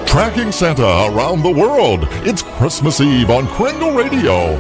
Tracking Santa around the world. It's Christmas Eve on Kringle Radio.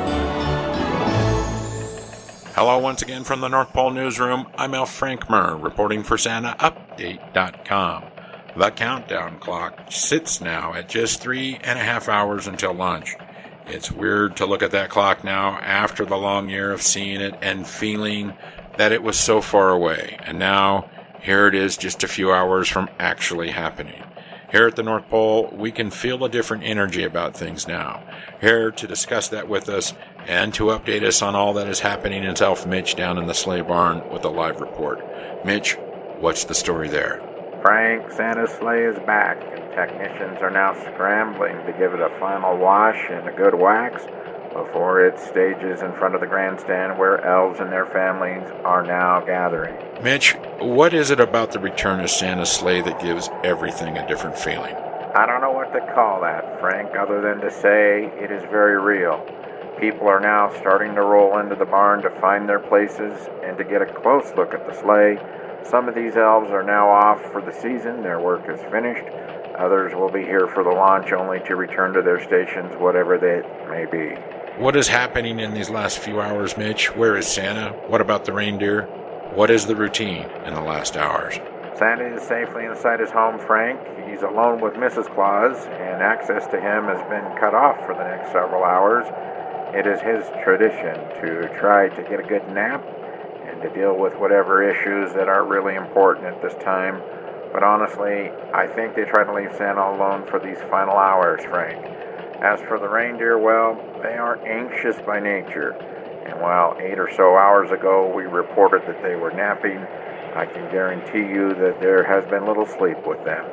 Hello once again from the North Pole Newsroom. I'm Al Frankmer, reporting for SantaUpdate.com. The countdown clock sits now at just 3.5 hours until lunch. It's weird to look at that clock now after the long year of seeing it and feeling that it was so far away. And now, here it is just a few hours from actually happening. Here at the North Pole, we can feel a different energy about things now. Here to discuss that with us and to update us on all that is happening is Elf Mitch down in the sleigh barn with a live report. Mitch, what's the story there? Frank, Santa's sleigh is back, and technicians are now scrambling to give it a final wash and a good wax before it stages in front of the grandstand where elves and their families are now gathering. Mitch, what is it about the return of Santa's sleigh that gives everything a different feeling? I don't know what to call that, Frank, other than to say it is very real. People are now starting to roll into the barn to find their places and to get a close look at the sleigh. Some of these elves are now off for the season. Their work is finished. Others will be here for the launch only to return to their stations, whatever that may be. What is happening in these last few hours, Mitch? Where is Santa? What about the reindeer? What is the routine in the last hours? Santa is safely inside his home, Frank. He's alone with Mrs. Claus, and access to him has been cut off for the next several hours. It is his tradition to try to get a good nap and to deal with whatever issues that are really important at this time. But honestly, I think they try to leave Santa alone for these final hours, Frank. As for the reindeer, well, they are anxious by nature. And while 8 or so hours ago we reported that they were napping, I can guarantee you that there has been little sleep with them.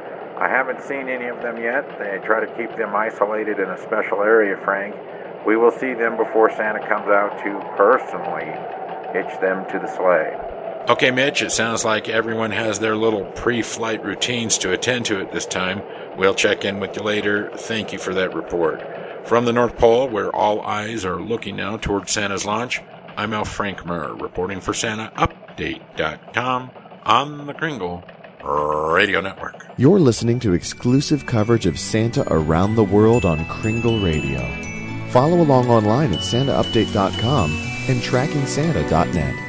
I haven't seen any of them yet. They try to keep them isolated in a special area, Frank. We will see them before Santa comes out to personally hitch them to the sleigh. Okay, Mitch, it sounds like everyone has their little pre-flight routines to attend to at this time. We'll check in with you later. Thank you for that report. From the North Pole, where all eyes are looking now towards Santa's launch, I'm Al Frankmer, reporting for SantaUpdate.com on the Kringle Radio Network. You're listening to exclusive coverage of Santa around the world on Kringle Radio. Follow along online at SantaUpdate.com and TrackingSanta.net.